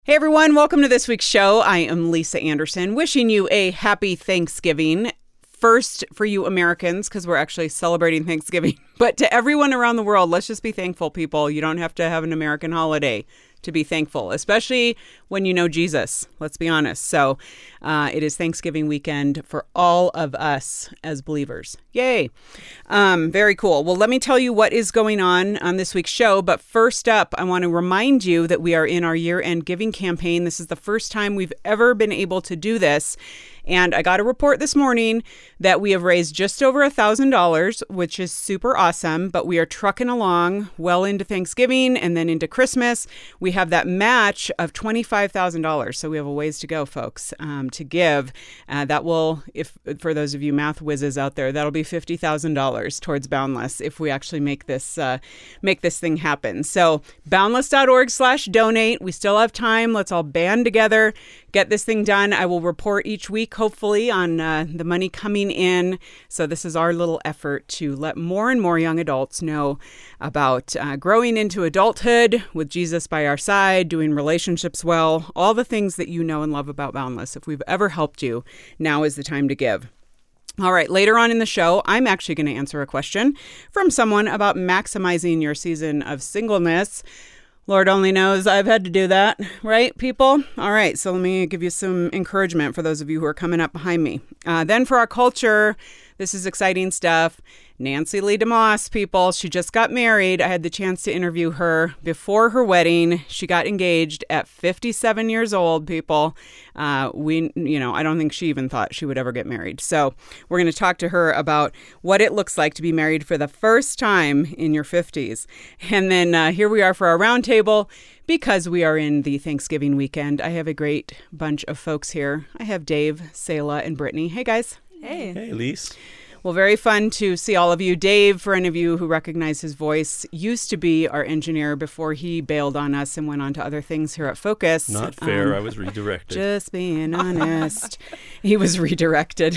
Hey everyone, welcome to this week's show. I am Lisa Anderson, wishing you a happy Thanksgiving. First for you Americans, because we're actually celebrating Thanksgiving. But to everyone around the world, let's just be thankful, people. You don't have to have an American holiday to be thankful, especially when you know Jesus. Let's be honest. So it is Thanksgiving weekend for all of us as believers. Yay. Very cool. Well, let me tell you what is going on this week's show. But first up, I want to remind you that we are in our year-end giving campaign. This is the first time we've ever been able to do this. And I got a report this morning that we have raised just over $1,000, which is super awesome. But we are trucking along well into Thanksgiving and then into Christmas. We have that match of $25,000. So we have a ways to go, folks, to give. That will, if for those of you math whizzes out there, that'll be $50,000 towards Boundless if we actually make this thing happen. So boundless.org/donate. We still have time. Let's all band together, get this thing done. I will report each week, hopefully, on the money coming in. So this is our little effort to let more and more young adults know about growing into adulthood with Jesus by our side, doing relationships well, all the things that you know and love about Boundless. If we've ever helped you, now is the time to give. All right, later on in the show, I'm actually going to answer a question from someone about maximizing your season of singleness. Lord only knows I've had to do that, right, people? All right, so let me give you some encouragement for those of you who are coming up behind me. Then for our culture, this is exciting stuff. Nancy Lee DeMoss, people, she just got married. I had the chance to interview her before her wedding. She got engaged at 57 years old, people. I don't think she even thought she would ever get married. So we're going to talk to her about what it looks like to be married for the first time in your 50s. And then here we are for our roundtable. Because we are in the Thanksgiving weekend, I have a great bunch of folks here. I have Dave, Selah, and Brittany. Hey, guys. Hey. Hey, Lise. Well, very fun to see all of you. Dave, for any of you who recognize his voice, used to be our engineer before he bailed on us and went on to other things here at Focus. Not fair. I was redirected. Just being honest. He was redirected.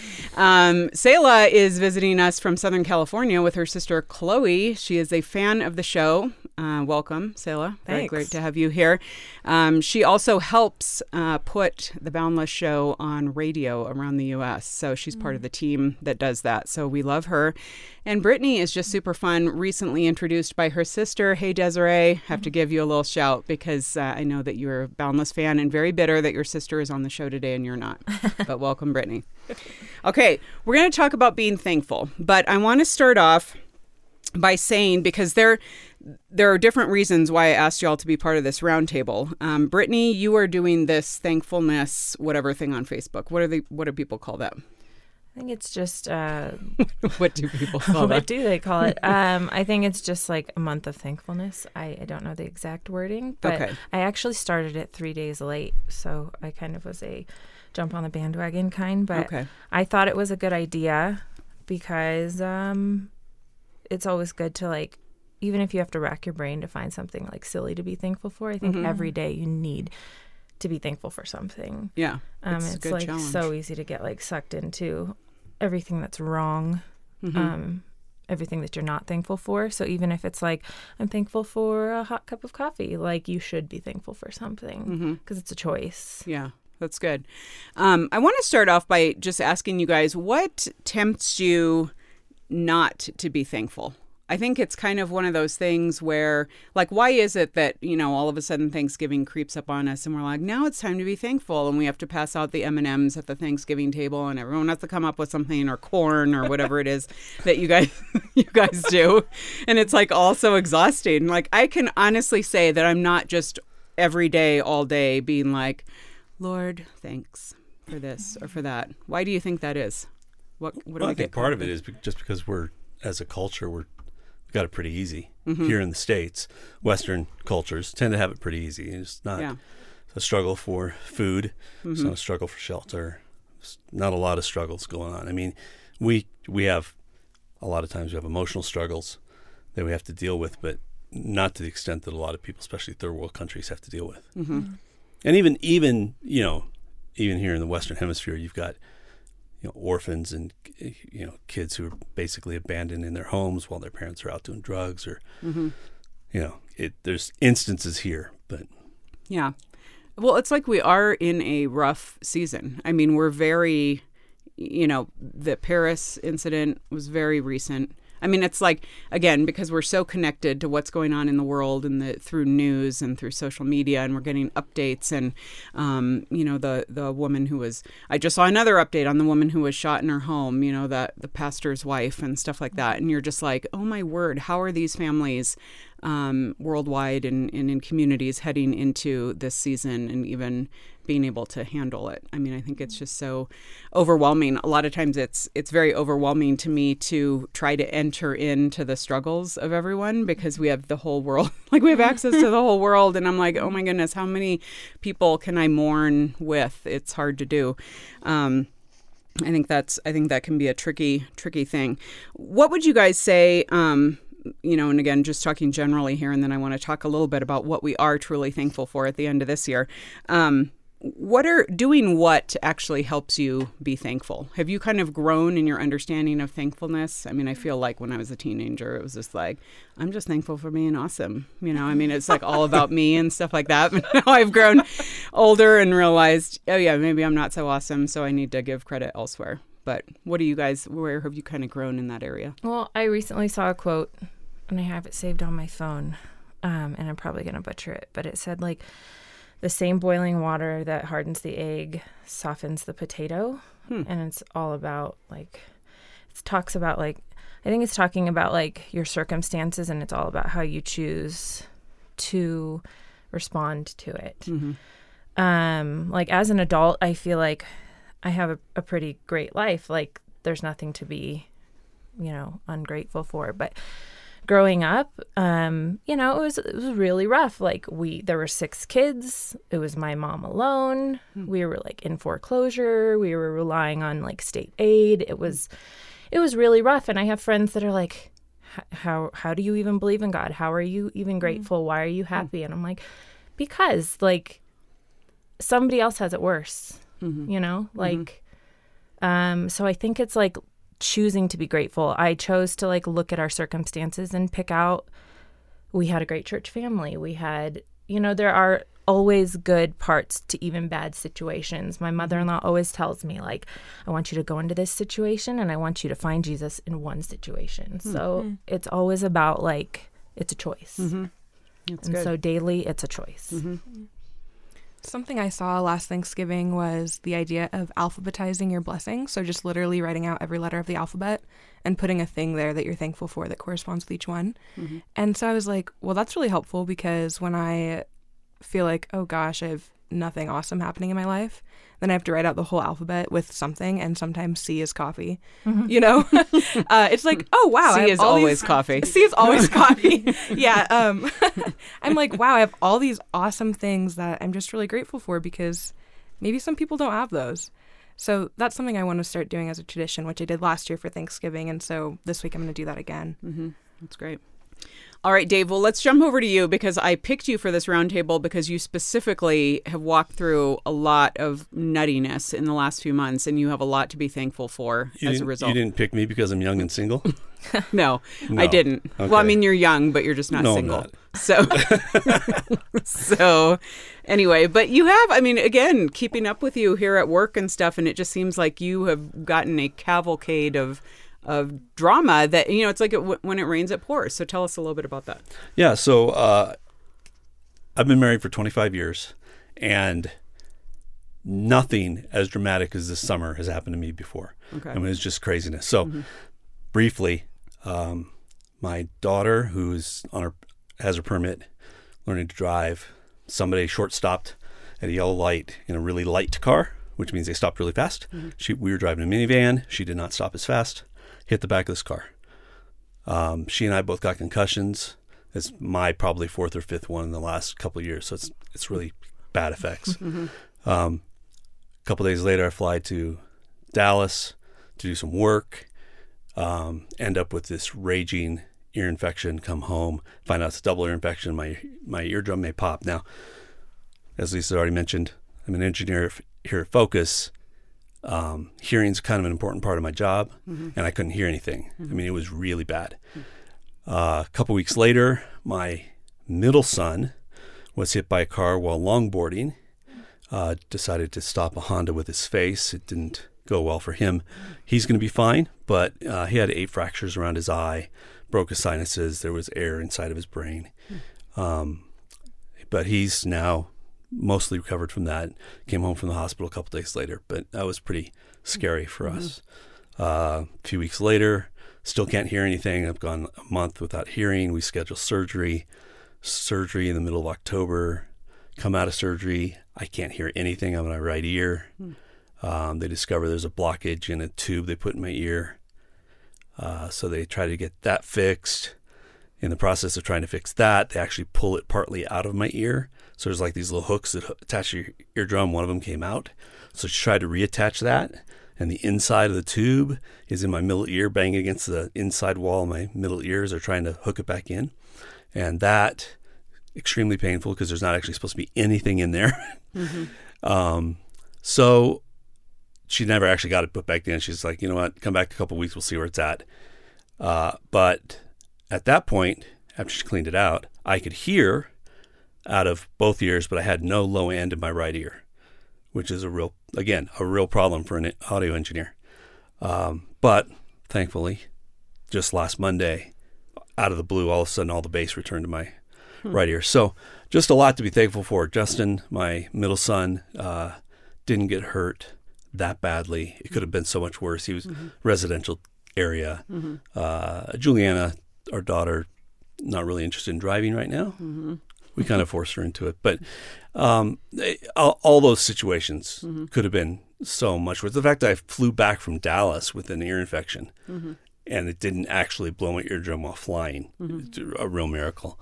Selah is visiting us from Southern California with her sister, Chloe. She is a fan of the show. Welcome, Selah. Very Thanks. great to have you here. She also helps put the Boundless show on radio around the U.S., so she's part of the team that does that. So we love her. And Brittany is just super fun, recently introduced by her sister. Hey, Desiree, have to give you a little shout because I know that you're a Boundless fan and very bitter that your sister is on the show today and you're not. But welcome, Brittany. Okay, we're going to talk about being thankful, but I want to start off by saying, because there are different reasons why I asked y'all to be part of this roundtable. Brittany, you are doing this thankfulness whatever thing on Facebook. What do people call that? I think it's just What do people call that? what do they call it? I think it's just like a month of thankfulness. I don't know the exact wording, but Okay. I actually started it 3 days late, so I kind of was a jump on the bandwagon kind, but Okay. I thought it was a good idea because it's always good to, like, even if you have to rack your brain to find something like silly to be thankful for, I think every day you need to be thankful for something. Yeah, it's a It's good like challenge. so easy to get like sucked into everything that's wrong, everything that you're not thankful for. So even if it's like, I'm thankful for a hot cup of coffee, like you should be thankful for something because it's a choice. Yeah, that's good. I want to start off by just asking you guys, what tempts you not to be thankful? I think it's kind of one of those things where, like, why is it that, all of a sudden Thanksgiving creeps up on us and we're like, now it's time to be thankful, and we have to pass out the M&Ms at the Thanksgiving table and everyone has to come up with something, or corn or whatever it is that you guys do. And it's like all so exhausting. Like, I can honestly say that I'm not just every day, all day being like, Lord, thanks for this or for that. Why do you think that is? What do Well, we I think get part of caught it up is just because as a culture, we've got it pretty easy here in the States. Western cultures tend to have it pretty easy. It's not a struggle for food. It's not a struggle for shelter. It's not a lot of struggles going on. I mean, we have a lot of times we have emotional struggles that we have to deal with, but not to the extent that a lot of people, especially third world countries, have to deal with. And even here in the Western Hemisphere, you've got orphans and kids who are basically abandoned in their homes while their parents are out doing drugs, or there's instances here, but Yeah. Well, it's like we are in a rough season. I mean, we're very, the Paris incident was very recent. I mean, it's like, again, because we're so connected to what's going on in the world and through news and through social media, and we're getting updates. And, the woman who was, I just saw another update on the woman who was shot in her home, the pastor's wife and stuff like that. And you're just like, oh my word, how are these families worldwide and in communities heading into this season and even being able to handle it? I mean, I think it's just so overwhelming. A lot of times it's very overwhelming to me to try to enter into the struggles of everyone, because we have the whole world, like we have access to the whole world. And I'm like, oh my goodness, how many people can I mourn with? It's hard to do. I think that can be a tricky thing. What would you guys say, and again, just talking generally here, and then I want to talk a little bit about what we are truly thankful for at the end of this year. What actually helps you be thankful? Have you kind of grown in your understanding of thankfulness? I mean, I feel like when I was a teenager, it was just like, I'm just thankful for being awesome. I mean, it's like all about me and stuff like that. But now I've grown older and realized, oh yeah, maybe I'm not so awesome, so I need to give credit elsewhere. But where have you kind of grown in that area? Well, I recently saw a quote, and I have it saved on my phone, and I'm probably going to butcher it, but it said like, the same boiling water that hardens the egg softens the potato. And it's all about like, I think it's talking about like your circumstances, and it's all about how you choose to respond to it. Mm-hmm. Like as an adult, I feel like I have a pretty great life. Like there's nothing to be, ungrateful for. But growing up, it was really rough. Like there were 6 kids. It was my mom alone. We were like in foreclosure. We were relying on like state aid. It was really rough. And I have friends that are like, how do you even believe in God? How are you even grateful? Why are you happy? And I'm like, because like somebody else has it worse, like, so I think it's like choosing to be grateful. I chose to like look at our circumstances and pick out, we had a great church family. We had, there are always good parts to even bad situations. My mother-in-law always tells me like, I want you to go into this situation and I want you to find Jesus in one situation. So it's always about like, it's a choice. And good. So daily it's a choice. Something I saw last Thanksgiving was the idea of alphabetizing your blessings. So just literally writing out every letter of the alphabet and putting a thing there that you're thankful for that corresponds with each one. And so I was like, well, that's really helpful, because when I feel like, oh gosh, I have nothing awesome happening in my life, then I have to write out the whole alphabet with something, and sometimes C is coffee. It's like, oh wow, C is always coffee. C is always coffee. Yeah. I'm like, wow, I have all these awesome things that I'm just really grateful for, because maybe some people don't have those. So that's something I want to start doing as a tradition, which I did last year for Thanksgiving, and so this week I'm going to do that again. That's great. All right, Dave, well, let's jump over to you, because I picked you for this roundtable because you specifically have walked through a lot of nuttiness in the last few months, and you have a lot to be thankful for as a result. You didn't pick me because I'm young and single? No, I didn't. Okay. Well, I mean, you're young, but you're just not single. I'm not. So anyway, but you have, I mean, again, keeping up with you here at work and stuff, and it just seems like you have gotten a cavalcade of drama that, it's like when it rains, it pours. So tell us a little bit about that. Yeah. So I've been married for 25 years, and nothing as dramatic as this summer has happened to me before. Okay. I mean, it's just craziness. So briefly, my daughter, who's has her permit, learning to drive, somebody short-stopped at a yellow light in a really light car, which means they stopped really fast. We were driving a minivan. She did not stop as fast. Hit the back of this car. She and I both got concussions. It's my probably 4th or 5th one in the last couple of years, so it's really bad effects. A couple of days later, I fly to Dallas to do some work, end up with this raging ear infection, come home, find out it's a double ear infection. My eardrum may pop. Now, as Lisa already mentioned, I'm an engineer here at Focus. Hearing's kind of an important part of my job, and I couldn't hear anything. I mean, it was really bad. A couple weeks later, my middle son was hit by a car while longboarding, decided to stop a Honda with his face. It didn't go well for him. He's going to be fine, but he had 8 fractures around his eye, broke his sinuses. There was air inside of his brain. But he's now mostly recovered from that. Came home from the hospital a couple days later, but that was pretty scary for us. A few weeks later, still can't hear anything. I've gone a month without hearing. We scheduled surgery in the middle of October. Come out of surgery, I can't hear anything on my right ear. They discover there's a blockage in a tube they put in my ear. So they try to get that fixed. In the process of trying to fix that, they actually pull it partly out of my ear. So there's like these little hooks that attach to your eardrum. One of them came out. So she tried to reattach that. And the inside of the tube is in my middle ear, banging against the inside wall of my middle ears. They're trying to hook it back in. And that, extremely painful because there's not actually supposed to be anything in there. So she never actually got it put back in. She's like, you know what, come back in a couple of weeks, we'll see where it's at. But at that point, after she cleaned it out, I could hear out of both ears, but I had no low end in my right ear, which is a real problem for an audio engineer. But thankfully, just last Monday, out of the blue, all of a sudden, all the bass returned to my right ear. So just a lot to be thankful for. Justin, my middle son, didn't get hurt that badly. It could have been so much worse. He was residential area. Juliana, our daughter, not really interested in driving right now. We kind of forced her into it. But all those situations could have been so much worse. The fact that I flew back from Dallas with an ear infection and it didn't actually blow my eardrum while flying, it's a real miracle.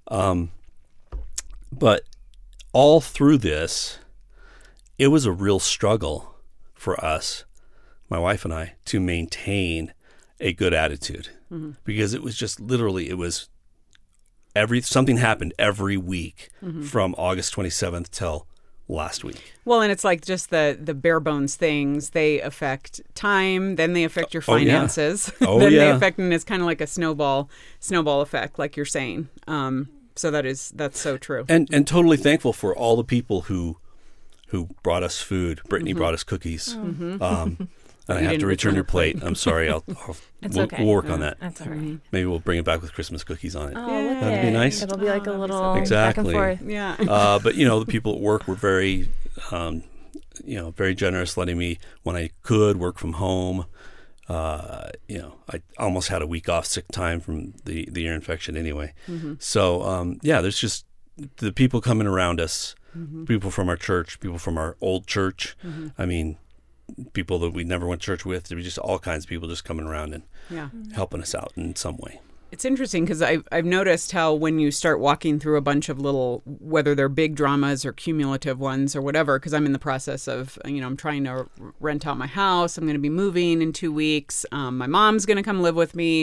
But all through this, it was a real struggle for us, my wife and I, to maintain a good attitude because it was just literally, something happened every week from August 27th till last week. Well, and it's like just the bare bones things. They affect time, then they affect your finances. Then they affect, and it's kind of like a snowball effect, like you're saying. So that's so true. And totally thankful for all the people who brought us food. Brittany brought us cookies. And I have to return your plate. I'm sorry. We'll work on that. That's all right. Maybe we'll bring it back with Christmas cookies on it. Oh, that'd be nice. It'll be like a little exactly. back and forth. Yeah. But the people at work were very, very generous, letting me, when I could, work from home. I almost had a week off sick time from the ear infection anyway. So there's just the people coming around us, people from our church, people from our old church. I mean, people that we never went to church with. There were just all kinds of people just coming around and helping us out in some way. It's interesting because I've noticed how when you start walking through a bunch of little, whether they're big dramas or cumulative ones or whatever, because I'm in the process of, I'm trying to rent out my house. I'm going to be moving in 2 weeks. My mom's going to come live with me.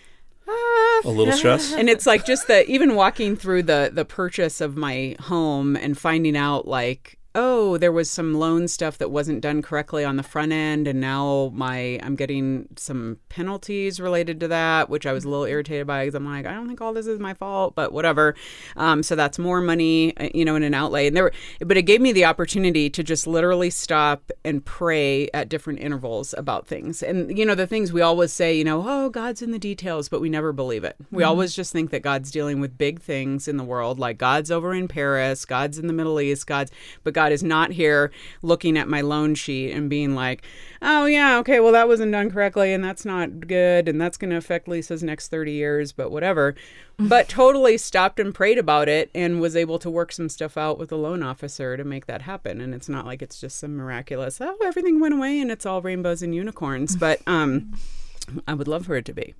A little stress. And it's like just even walking through the purchase of my home and finding out like, oh, there was some loan stuff that wasn't done correctly on the front end, and now I'm getting some penalties related to that, which I was a little irritated by because I'm like, I don't think all this is my fault, but whatever. So that's more money, in an outlay. But it gave me the opportunity to just literally stop and pray at different intervals about things. And, the things we always say, oh, God's in the details, but we never believe it. We always just think that God's dealing with big things in the world, like God's over in Paris, God's in the Middle East, but God is not here looking at my loan sheet and being like, oh yeah, okay, well that wasn't done correctly and that's not good and that's going to affect Lisa's next 30 years, but whatever. But totally stopped and prayed about it and was able to work some stuff out with the loan officer to make that happen. And it's not like it's just some miraculous, oh, everything went away and it's all rainbows and unicorns. But I would love for it to be.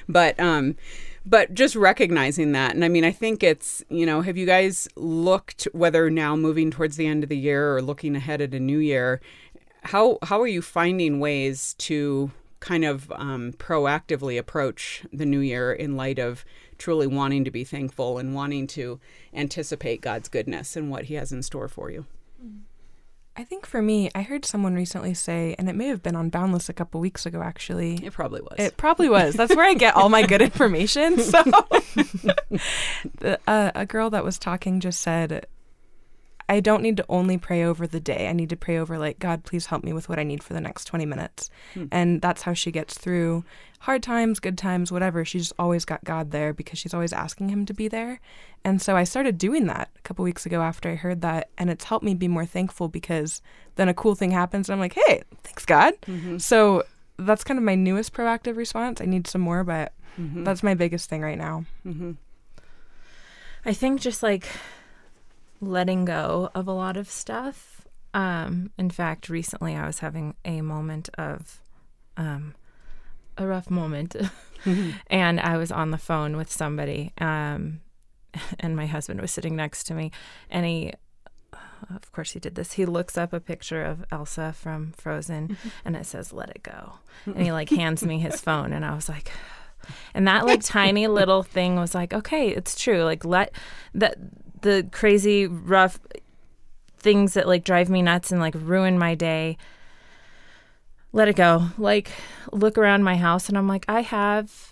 But just recognizing that. And I mean, I think it's, have you guys looked, whether now moving towards the end of the year or looking ahead at a new year, how are you finding ways to kind of proactively approach the new year in light of truly wanting to be thankful and wanting to anticipate God's goodness and what he has in store for you? I think for me, I heard someone recently say, and it may have been on Boundless a couple weeks ago, actually. It probably was. It probably was. That's where I get all my good information. So a girl that was talking just said, I don't need to only pray over the day. I need to pray over, like, God, please help me with what I need for the next 20 minutes. And that's how she gets through hard times, good times, whatever. She's always got God there because she's always asking him to be there. And so I started doing that a couple weeks ago after I heard that. And it's helped me be more thankful because then a cool thing happens and I'm like, hey, thanks, God. So that's kind of my newest proactive response. I need some more, but that's my biggest thing right now. I think just like letting go of a lot of stuff. In fact, recently I was having a moment of a rough moment and I was on the phone with somebody and my husband was sitting next to me and he, of course he did this, he looks up a picture of Elsa from Frozen and it says, let it go. And he like hands me his phone and I was like, and that like tiny little thing was like, okay, it's true. Like let the crazy rough things that like drive me nuts and like ruin my day, let it go. Like look around my house and I'm like, I have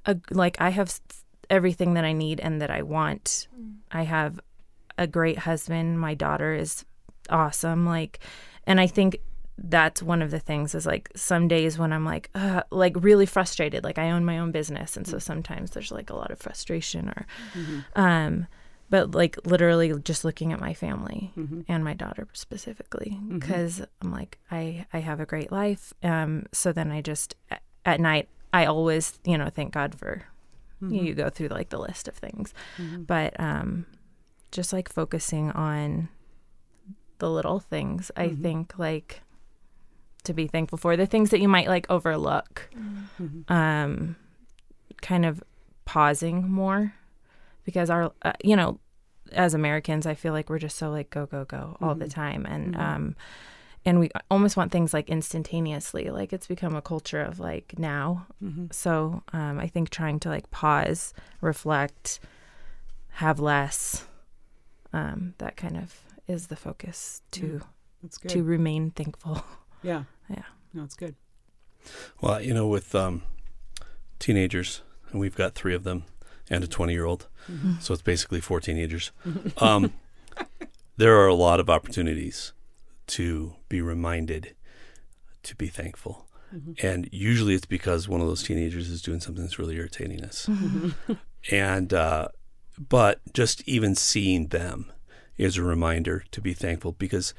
everything that I need and that I want. I have a great husband. My daughter is awesome. Like, and I think that's one of the things is like some days when I'm like really frustrated, like I own my own business. And so sometimes there's like a lot of frustration or, but like literally just looking at my family and my daughter specifically, because I'm like, I have a great life. So then I just, at night, I always, thank God for, you go through like the list of things, but just like focusing on the little things, I think like to be thankful for the things that you might like overlook, kind of pausing more because our, as Americans, I feel like we're just so like go, go, go all the time. And we almost want things like instantaneously, like it's become a culture of like now. So I think trying to like pause, reflect, have less, that kind of is the focus to remain thankful. Yeah. Yeah. No, it's good. Well, with teenagers, and we've got 3 of them and a 20-year-old, so it's basically 4 teenagers. There are a lot of opportunities to be reminded to be thankful. And usually it's because one of those teenagers is doing something that's really irritating us. And but just even seeing them is a reminder to be thankful because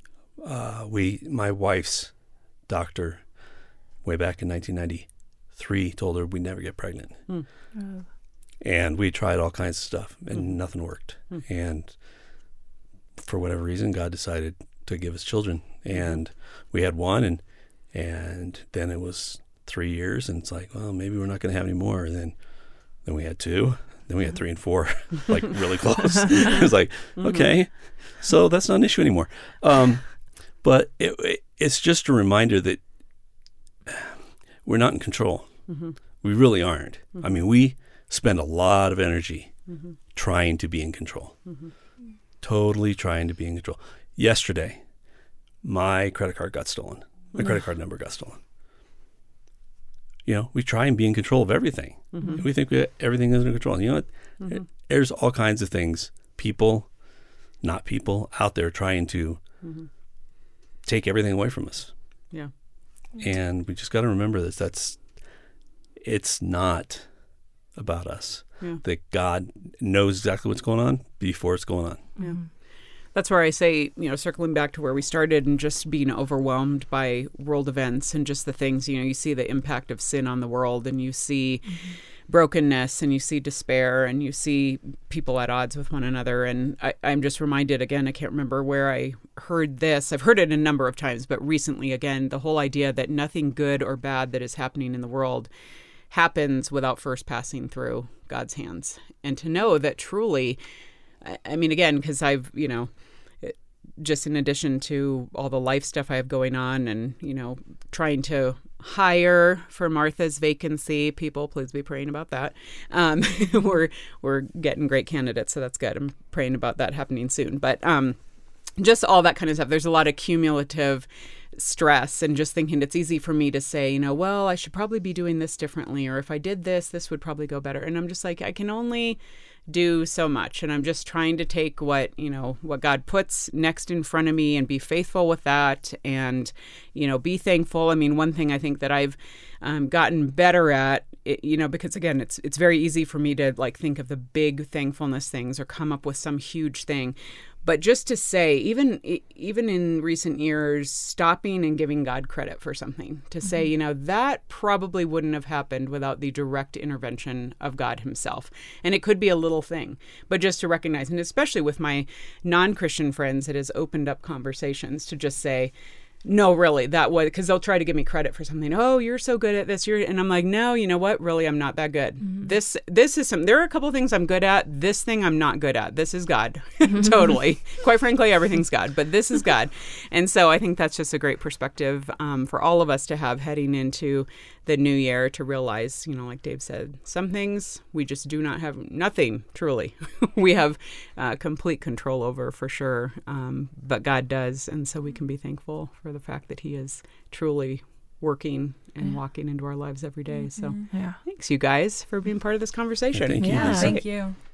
my wife's doctor way back in 1993 told her we'd never get pregnant. And we tried all kinds of stuff and nothing worked. And for whatever reason, God decided to give us children. And we had one and then it was 3 years and it's like, well, maybe we're not going to have any more. And then we had 2. Then we had 3 and 4, like really close. It was like, okay, so that's not an issue anymore. But it's just a reminder that we're not in control. We really aren't. I mean, we spend a lot of energy trying to be in control, totally trying to be in control. Yesterday, my credit card got stolen. My credit card number got stolen. We try and be in control of everything. We think everything is in control. And you know what? There's all kinds of things, people, not people, out there trying to take everything away from us. Yeah. And we just got to remember this. It's not about us. Yeah. That God knows exactly what's going on before it's going on. Yeah. That's where I say, circling back to where we started and just being overwhelmed by world events and just the things, you see the impact of sin on the world and you see brokenness and you see despair and you see people at odds with one another. And I'm just reminded again, I can't remember where I heard this. I've heard it a number of times, but recently again, the whole idea that nothing good or bad that is happening in the world happens without first passing through God's hands. And to know that truly, I mean, again, because I've, just in addition to all the life stuff I have going on and, trying to hire for Martha's vacancy, people, please be praying about that. We're getting great candidates, so that's good. I'm praying about that happening soon. But just all that kind of stuff. There's a lot of cumulative stress and just thinking it's easy for me to say, well, I should probably be doing this differently. Or if I did this, this would probably go better. And I'm just like, I can only do so much. And I'm just trying to take what God puts next in front of me and be faithful with that and, be thankful. I mean, one thing I think that I've gotten better at, because again, it's very easy for me to like think of the big thankfulness things or come up with some huge thing. But just to say, even in recent years, stopping and giving God credit for something, to say, that probably wouldn't have happened without the direct intervention of God himself. And it could be a little thing, but just to recognize, and especially with my non-Christian friends, it has opened up conversations to just say, no, really, that was because they'll try to give me credit for something. Oh, you're so good at this. And I'm like, no, you know what? Really, I'm not that good. Mm-hmm. This is there are a couple of things I'm good at. This thing I'm not good at. This is God. Totally. Quite frankly, everything's God, but this is God. And so I think that's just a great perspective for all of us to have heading into the new year, to realize, like Dave said, some things we just do not have, nothing truly. We have complete control over for sure, but God does. And so we can be thankful for the fact that he is truly working and walking into our lives every day. So thanks you guys for being part of this conversation. Thank you. Yeah. Thank you.